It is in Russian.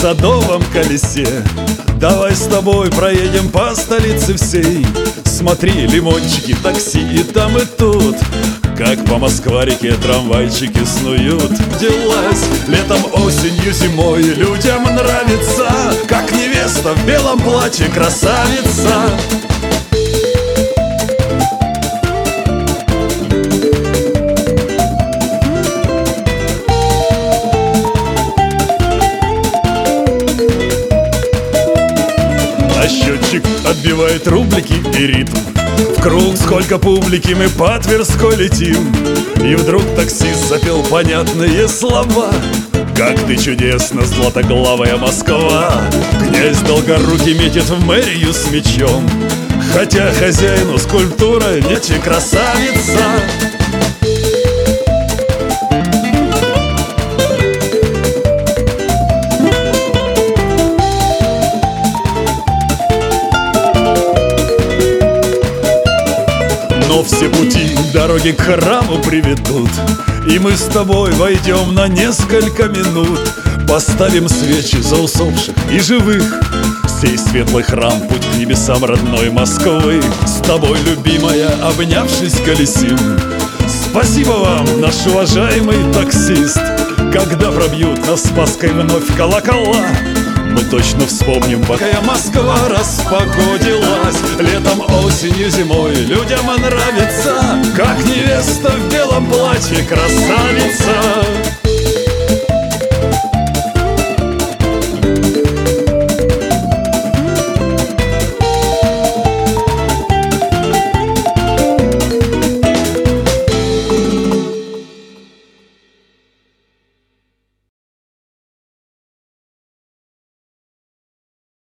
садовом колесе. Давай с тобой проедем по столице всей. Смотри, лимончики, такси и там, и тут, как по Москва-реке трамвайчики снуют. Делась летом, осенью, зимой людям нравится, как невеста в белом платье красавица. А счетчик отбивает рублики и ритм. В круг сколько публики, мы по Тверской летим. И вдруг таксист запел понятные слова: как ты чудесно, златоглавая Москва. Князь Долгорукий метит в мэрию с мечом, хотя хозяину скульптура нет и красавица. Но все пути дороги к храму приведут, и мы с тобой войдем на несколько минут. Поставим свечи за усопших и живых. Сей светлый храм — путь к небесам родной Москвы. С тобой, любимая, обнявшись, колесим. Спасибо вам, наш уважаемый таксист. Когда пробьют на Спасской вновь колокола, мы точно вспомним, какая Москва распогодилась. Летом, осенью, зимой людям нравится, как невеста в белом платье красавица.